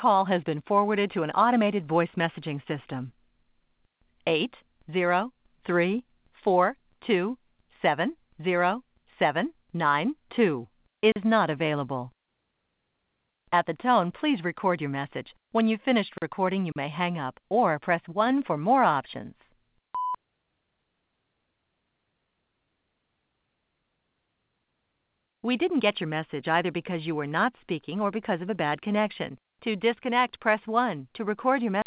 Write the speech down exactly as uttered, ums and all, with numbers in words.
Call has been forwarded to an automated voice messaging system. eight zero three four two seven zero seven nine two is not available. At the tone, please record your message. When you've finished recording, you may hang up or press one for more options. We didn't get your message either because you were not speaking or because of a bad connection. To disconnect, press one. To record your message,